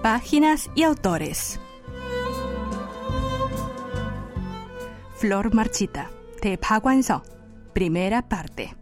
Páginas y autores. Flor marchita, de Pa Guan-seo. Primera parte.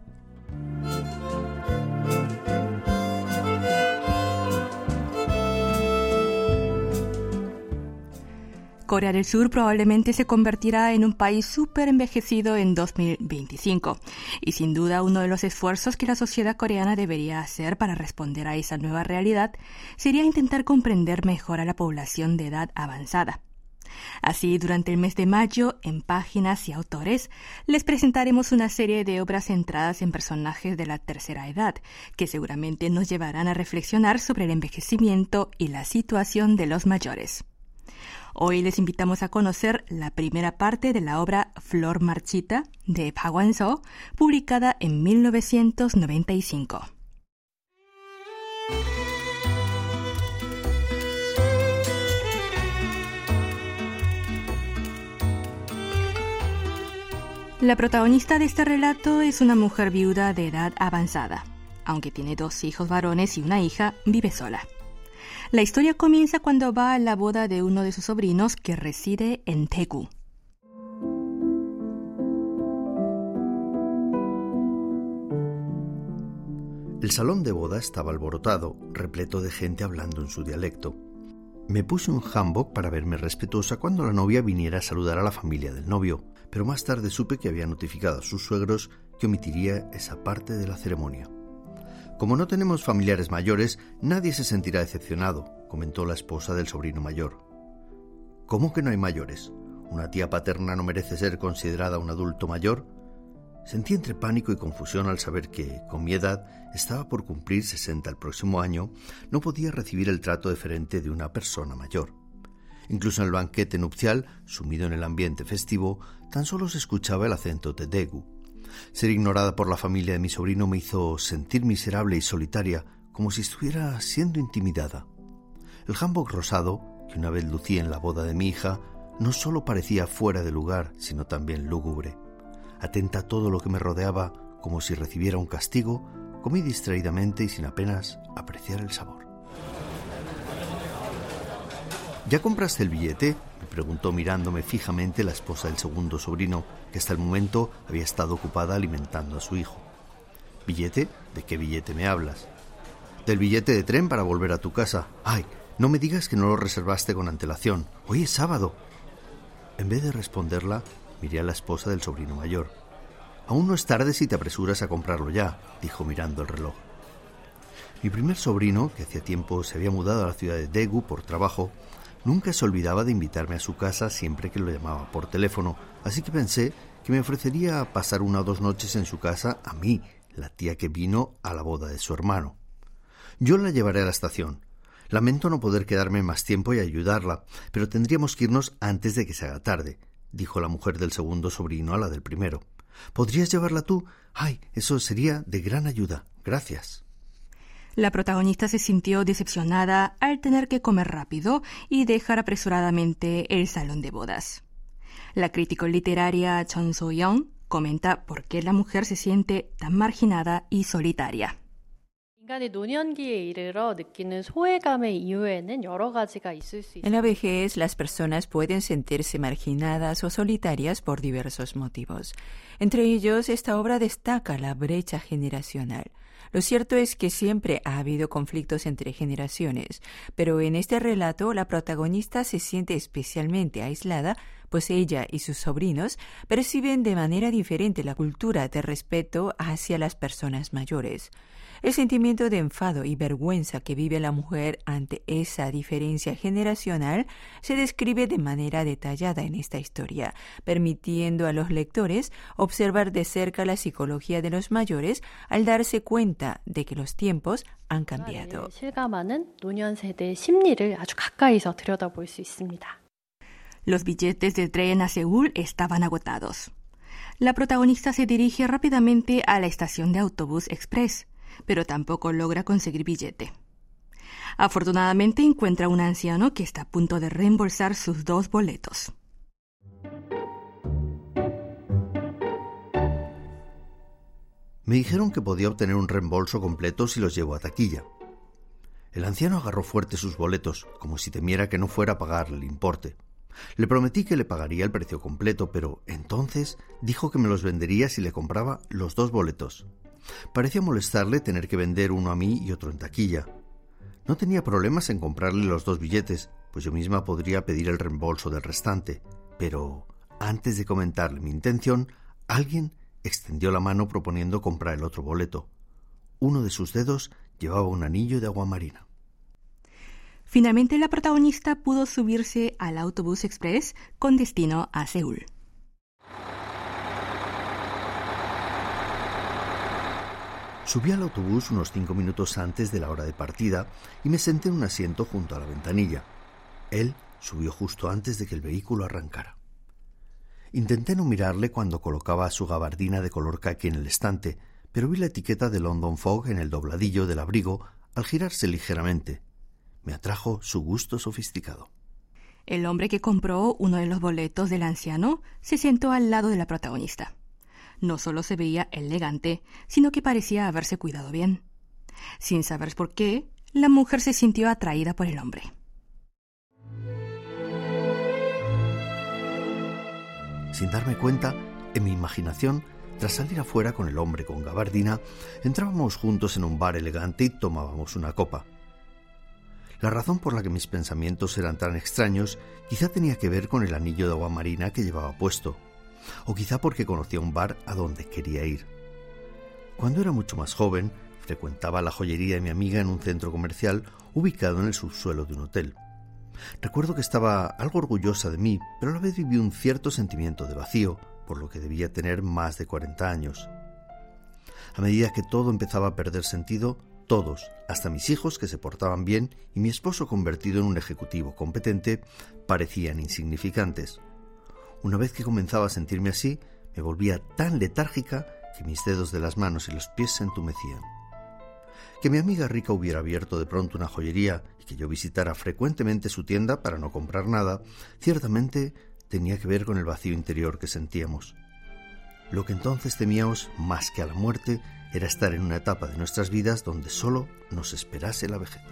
Corea del Sur probablemente se convertirá en un país súper envejecido en 2025. Y sin duda uno de los esfuerzos que la sociedad coreana debería hacer para responder a esa nueva realidad sería intentar comprender mejor a la población de edad avanzada. Así, durante el mes de mayo, en Páginas y Autores, les presentaremos una serie de obras centradas en personajes de la tercera edad, que seguramente nos llevarán a reflexionar sobre el envejecimiento y la situación de los mayores. Hoy les invitamos a conocer la primera parte de la obra Flor marchita de Pa Guan-seo, publicada en 1995. La protagonista de este relato es una mujer viuda de edad avanzada. Aunque tiene 2 hijos varones y una hija, vive sola. La historia comienza cuando va a la boda de uno de sus sobrinos que reside en Daegu. El salón de boda estaba alborotado, repleto de gente hablando en su dialecto. Me puse un hanbok para verme respetuosa cuando la novia viniera a saludar a la familia del novio, pero más tarde supe que había notificado a sus suegros que omitiría esa parte de la ceremonia. Como no tenemos familiares mayores, nadie se sentirá decepcionado, comentó la esposa del sobrino mayor. ¿Cómo que no hay mayores? ¿Una tía paterna no merece ser considerada un adulto mayor? Sentí entre pánico y confusión al saber que, con mi edad, estaba por cumplir 60 el próximo año, no podía recibir el trato deferente de una persona mayor. Incluso en el banquete nupcial, sumido en el ambiente festivo, tan solo se escuchaba el acento de Daegu. Ser ignorada por la familia de mi sobrino me hizo sentir miserable y solitaria, como si estuviera siendo intimidada. El hanbok rosado, que una vez lucí en la boda de mi hija, no solo parecía fuera de lugar, sino también lúgubre. Atenta a todo lo que me rodeaba, como si recibiera un castigo, comí distraídamente y sin apenas apreciar el sabor. ¿Ya compraste el billete?, me preguntó mirándome fijamente la esposa del segundo sobrino, que hasta el momento había estado ocupada alimentando a su hijo. ¿Billete? ¿De qué billete me hablas? Del billete de tren para volver a tu casa. ¡Ay! No me digas que no lo reservaste con antelación. Hoy es sábado. En vez de responderla, miré a la esposa del sobrino mayor. Aún no es tarde si te apresuras a comprarlo ya, dijo mirando el reloj. Mi primer sobrino, que hacía tiempo se había mudado a la ciudad de Daegu por trabajo, nunca se olvidaba de invitarme a su casa siempre que lo llamaba por teléfono, así que pensé que me ofrecería pasar 1 o 2 noches en su casa a mí, la tía que vino a la boda de su hermano. Yo la llevaré a la estación. Lamento no poder quedarme más tiempo y ayudarla, pero tendríamos que irnos antes de que se haga tarde, dijo la mujer del segundo sobrino a la del primero. ¿Podrías llevarla tú? ¡Ay, eso sería de gran ayuda! Gracias. La protagonista se sintió decepcionada al tener que comer rápido y dejar apresuradamente el salón de bodas. La crítica literaria Chon So-young comenta por qué la mujer se siente tan marginada y solitaria. En la vejez, las personas pueden sentirse marginadas o solitarias por diversos motivos. Entre ellos, esta obra destaca la brecha generacional. Lo cierto es que siempre ha habido conflictos entre generaciones, pero en este relato la protagonista se siente especialmente aislada, pues ella y sus sobrinos perciben de manera diferente la cultura de respeto hacia las personas mayores. El sentimiento de enfado y vergüenza que vive la mujer ante esa diferencia generacional se describe de manera detallada en esta historia, permitiendo a los lectores observar de cerca la psicología de los mayores al darse cuenta de que los tiempos han cambiado. Los billetes de tren a Seúl estaban agotados. La protagonista se dirige rápidamente a la estación de autobús express, pero tampoco logra conseguir billete. Afortunadamente encuentra a un anciano que está a punto de reembolsar sus 2 boletos. Me dijeron que podía obtener un reembolso completo si los llevo a taquilla. El anciano agarró fuerte sus boletos, como si temiera que no fuera a pagarle el importe. Le prometí que le pagaría el precio completo, pero entonces dijo que me los vendería si le compraba los 2 boletos. Parecía molestarle tener que vender uno a mí y otro en taquilla. No tenía problemas en comprarle los 2 billetes, pues yo misma podría pedir el reembolso del restante. Pero antes de comentarle mi intención, alguien extendió la mano proponiendo comprar el otro boleto. Uno de sus dedos llevaba un anillo de agua marina. Finalmente, la protagonista pudo subirse al autobús express con destino a Seúl. Subí al autobús unos 5 minutos antes de la hora de partida y me senté en un asiento junto a la ventanilla. Él subió justo antes de que el vehículo arrancara. Intenté no mirarle cuando colocaba su gabardina de color caqui en el estante, pero vi la etiqueta de London Fog en el dobladillo del abrigo al girarse ligeramente. Me atrajo su gusto sofisticado. El hombre que compró uno de los boletos del anciano se sentó al lado de la protagonista. No solo se veía elegante, sino que parecía haberse cuidado bien. Sin saber por qué, la mujer se sintió atraída por el hombre. Sin darme cuenta, en mi imaginación, tras salir afuera con el hombre con gabardina, entrábamos juntos en un bar elegante y tomábamos una copa. La razón por la que mis pensamientos eran tan extraños quizá tenía que ver con el anillo de agua marina que llevaba puesto, o quizá porque conocía un bar a donde quería ir. Cuando era mucho más joven, frecuentaba la joyería de mi amiga en un centro comercial ubicado en el subsuelo de un hotel. Recuerdo que estaba algo orgullosa de mí, pero a la vez viví un cierto sentimiento de vacío, por lo que debía tener más de 40 años. A medida que todo empezaba a perder sentido, todos, hasta mis hijos que se portaban bien y mi esposo convertido en un ejecutivo competente, parecían insignificantes. Una vez que comenzaba a sentirme así, me volvía tan letárgica que mis dedos de las manos y los pies se entumecían. Que mi amiga rica hubiera abierto de pronto una joyería y que yo visitara frecuentemente su tienda para no comprar nada, ciertamente tenía que ver con el vacío interior que sentíamos. Lo que entonces temíamos, más que a la muerte, era estar en una etapa de nuestras vidas donde solo nos esperase la vejez.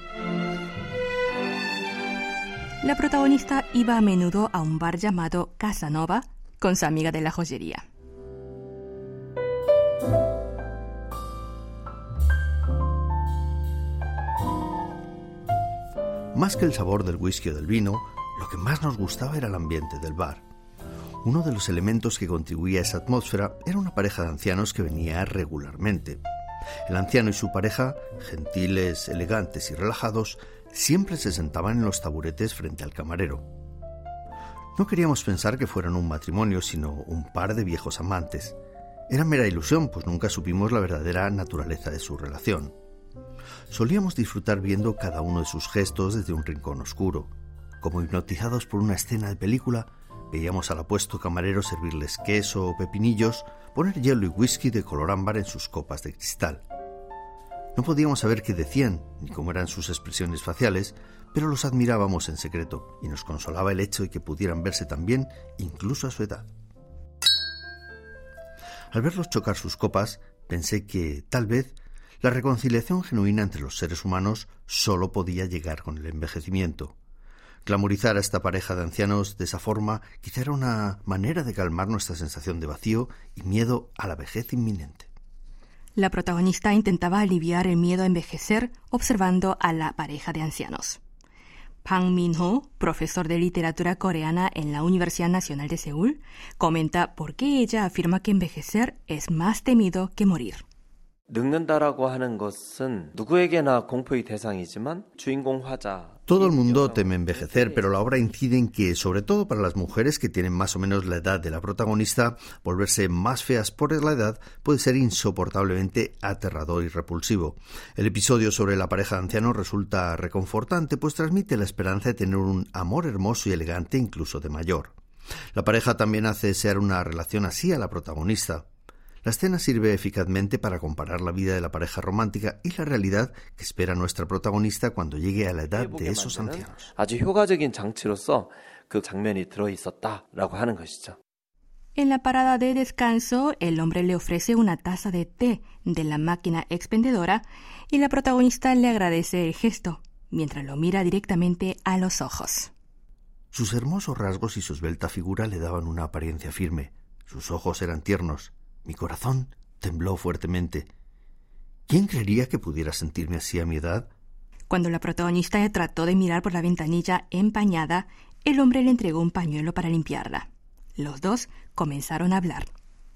La protagonista iba a menudo a un bar llamado Casanova con su amiga de la joyería. Más que el sabor del whisky o del vino, lo que más nos gustaba era el ambiente del bar. Uno de los elementos que contribuía a esa atmósfera era una pareja de ancianos que venía regularmente. El anciano y su pareja, gentiles, elegantes y relajados, siempre se sentaban en los taburetes frente al camarero. No queríamos pensar que fueran un matrimonio, sino un par de viejos amantes. Era mera ilusión, pues nunca supimos la verdadera naturaleza de su relación. Solíamos disfrutar viendo cada uno de sus gestos desde un rincón oscuro. Como hipnotizados por una escena de película, veíamos al apuesto camarero servirles queso o pepinillos, poner hielo y whisky de color ámbar en sus copas de cristal. No podíamos saber qué decían, ni cómo eran sus expresiones faciales, pero los admirábamos en secreto, y nos consolaba el hecho de que pudieran verse tan bien, incluso a su edad. Al verlos chocar sus copas, pensé que, tal vez, la reconciliación genuina entre los seres humanos solo podía llegar con el envejecimiento. Glamorizar a esta pareja de ancianos de esa forma quizá era una manera de calmar nuestra sensación de vacío y miedo a la vejez inminente. La protagonista intentaba aliviar el miedo a envejecer observando a la pareja de ancianos. Pang Min-ho, profesor de literatura coreana en la Universidad Nacional de Seúl, comenta por qué ella afirma que envejecer es más temido que morir. 늙는다라고 하는 것은 누구에게나 공포의 대상이지만 주인공 화자 Todo el mundo teme envejecer, pero la obra incide en que, sobre todo para las mujeres que tienen más o menos la edad de la protagonista, volverse más feas por la edad puede ser insoportablemente aterrador y repulsivo. El episodio sobre la pareja de ancianos resulta reconfortante, pues transmite la esperanza de tener un amor hermoso y elegante incluso de mayor. La pareja también hace desear una relación así a la protagonista. La escena sirve eficazmente para comparar la vida de la pareja romántica y la realidad que espera nuestra protagonista cuando llegue a la edad de esos ancianos. 아주 효과적인 장치로서 그 장면이 들어 있었다라고 하는 것이죠. En la parada de descanso, el hombre le ofrece una taza de té de la máquina expendedora y la protagonista le agradece el gesto, mientras lo mira directamente a los ojos. Sus hermosos rasgos y su esbelta figura le daban una apariencia firme. Sus ojos eran tiernos. Mi corazón tembló fuertemente. ¿Quién creería que pudiera sentirme así a mi edad? Cuando la protagonista trató de mirar por la ventanilla empañada, el hombre le entregó un pañuelo para limpiarla. Los dos comenzaron a hablar.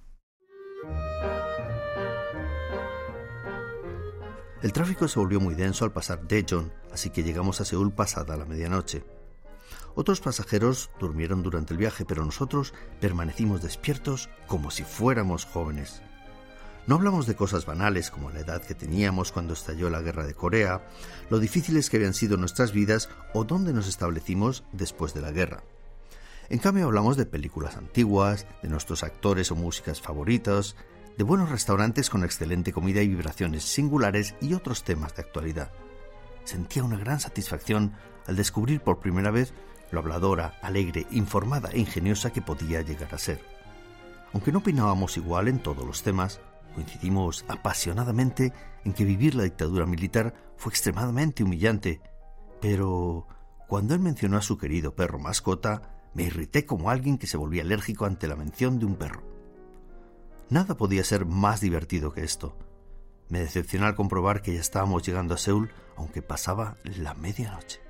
El tráfico se volvió muy denso al pasar Daejeon, así que llegamos a Seúl pasada la medianoche. Otros pasajeros durmieron durante el viaje, pero nosotros permanecimos despiertos como si fuéramos jóvenes. No hablamos de cosas banales como la edad que teníamos cuando estalló la guerra de Corea, lo difíciles que habían sido nuestras vidas o dónde nos establecimos después de la guerra. En cambio hablamos de películas antiguas, de nuestros actores o músicas favoritos, de buenos restaurantes con excelente comida y vibraciones singulares y otros temas de actualidad. Sentía una gran satisfacción al descubrir por primera vez lo habladora, alegre, informada e ingeniosa que podía llegar a ser. Aunque no opinábamos igual en todos los temas, coincidimos apasionadamente en que vivir la dictadura militar fue extremadamente humillante, pero cuando él mencionó a su querido perro mascota, me irrité como alguien que se volvía alérgico ante la mención de un perro. Nada podía ser más divertido que esto. Me decepcionó al comprobar que ya estábamos llegando a Seúl, aunque pasaba la medianoche.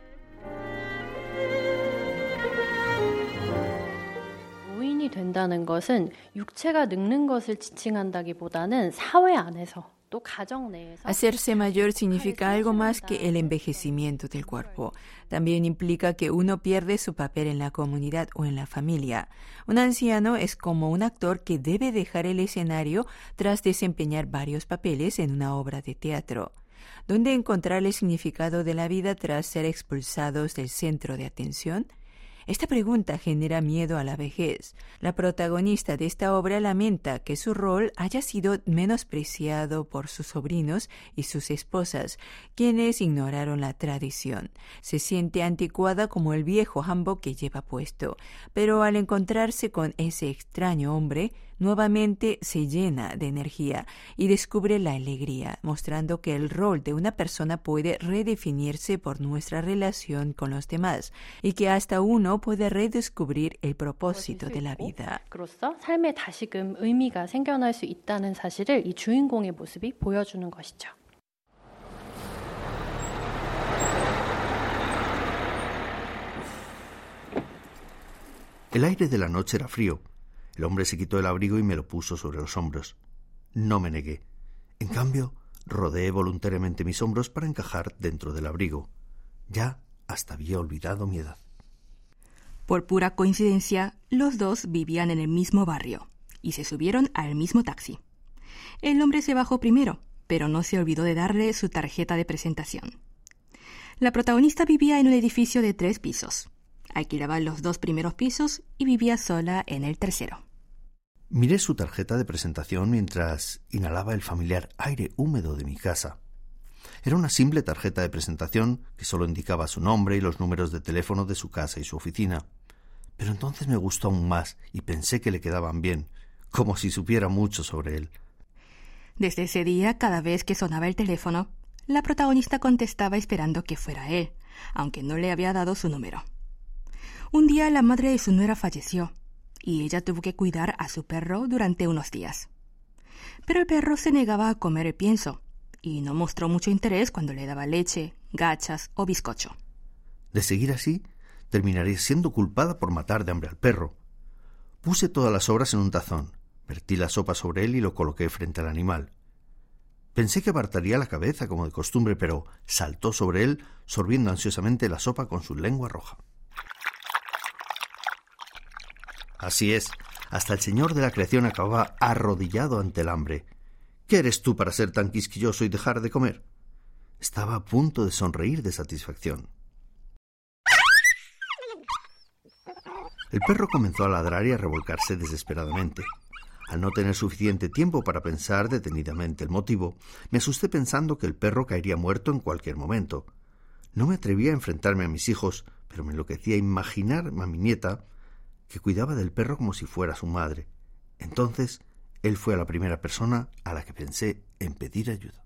노인이 된다는 것은 육체가 늙는 것을 지칭한다기보다는 사회 안에서 또 가정 내에서 Hacerse mayor significa algo más que el envejecimiento del cuerpo. También implica que uno pierde su papel en la comunidad o en la familia. Un anciano es como un actor que debe dejar el escenario tras desempeñar varios papeles en una obra de teatro. ¿Dónde encontrar el significado de la vida tras ser expulsados del centro de atención? Esta pregunta genera miedo a la vejez. La protagonista de esta obra lamenta que su rol haya sido menospreciado por sus sobrinos y sus esposas, quienes ignoraron la tradición. Se siente anticuada como el viejo hanbok que lleva puesto, pero al encontrarse con ese extraño hombre, nuevamente se llena de energía y descubre la alegría, mostrando que el rol de una persona puede redefinirse por nuestra relación con los demás y que hasta uno puede redescubrir el propósito de la vida. 그로써 삶에 다시금 의미가 생겨날 수 있다는 사실을 이 주인공의 모습이 보여주는 것이죠. El aire de la noche era frío. El hombre se quitó el abrigo y me lo puso sobre los hombros. No me negué. En cambio, rodeé voluntariamente mis hombros para encajar dentro del abrigo. Ya hasta había olvidado mi edad. Por pura coincidencia, los dos vivían en el mismo barrio y se subieron al mismo taxi. El hombre se bajó primero, pero no se olvidó de darle su tarjeta de presentación. La protagonista vivía en un edificio de 3 pisos. Alquilaba los 2 primeros pisos y vivía sola en el tercero. Miré su tarjeta de presentación mientras inhalaba el familiar aire húmedo de mi casa. Era una simple tarjeta de presentación que solo indicaba su nombre y los números de teléfono de su casa y su oficina. Pero entonces me gustó aún más y pensé que le quedaban bien, como si supiera mucho sobre él. Desde ese día, cada vez que sonaba el teléfono, la protagonista contestaba esperando que fuera él, aunque no le había dado su número. Un día la madre de su nuera falleció y ella tuvo que cuidar a su perro durante unos días. Pero el perro se negaba a comer el pienso y no mostró mucho interés cuando le daba leche, gachas o bizcocho. De seguir así, terminaría siendo culpada por matar de hambre al perro. Puse todas las sobras en un tazón, vertí la sopa sobre él y lo coloqué frente al animal. Pensé que apartaría la cabeza como de costumbre, pero saltó sobre él, sorbiendo ansiosamente la sopa con su lengua roja. Así es, hasta el señor de la creación acababa arrodillado ante el hambre. ¿Qué eres tú para ser tan quisquilloso y dejar de comer? Estaba a punto de sonreír de satisfacción. El perro comenzó a ladrar y a revolcarse desesperadamente. Al no tener suficiente tiempo para pensar detenidamente el motivo, me asusté pensando que el perro caería muerto en cualquier momento. No me atreví a enfrentarme a mis hijos, pero me enloquecía imaginar a mi nieta que cuidaba del perro como si fuera su madre. Entonces, él fue a la primera persona a la que pensé en pedir ayuda.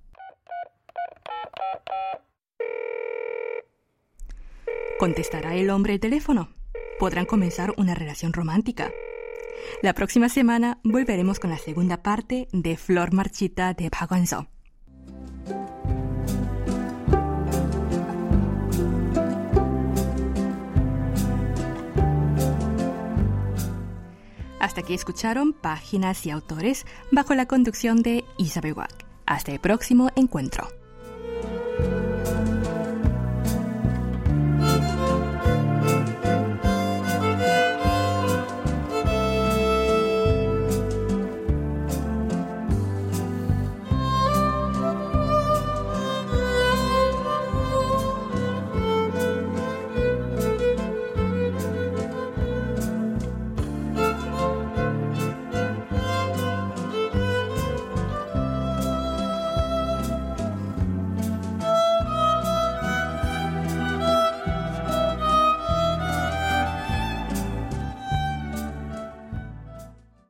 ¿Contestará el hombre el teléfono? ¿Podrán comenzar una relación romántica? La próxima semana volveremos con la segunda parte de Flor Marchita de Park Hwan-seo. Hasta aquí escucharon Páginas y Autores bajo la conducción de Isabel Wack. Hasta el próximo encuentro.